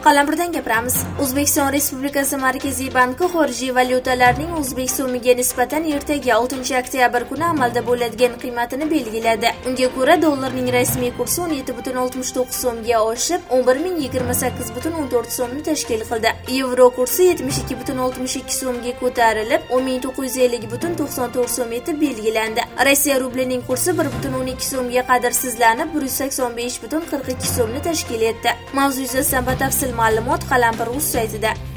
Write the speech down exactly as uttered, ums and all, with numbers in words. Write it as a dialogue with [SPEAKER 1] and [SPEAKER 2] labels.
[SPEAKER 1] Qalampirdan gapiramiz. O'zbekiston Respublikasi Markaziy banki xorijiy valyutalarning o'zbek so'miga nisbatan ertaga oltinchi oktyabr kuni amalda bo'ladigan qiymatini belgiladi. Unga ko'ra dollarning rasmiy kursi o'n yetti butun oltmish to'qqiz so'mga oshib, o'n bir ming yigirma sakkiz butun o'n to'rt so'mni tashkil qildi. Yevro kursi yetmish ikki butun oltmish ikki so'mga ko'tarilib, o'n ming to'qqiz yuz ellik butun to'qson to'rt so'm etib belgilandi. Rossiya rublining kursi bir butun o'n ikki so'mga qadrsizlanib, bir yuz sakson besh butun qirq ikki so'mni tashkil etdi. Mavzu yuzasidan batafsil ma'lumot Qalampir.uz saytida.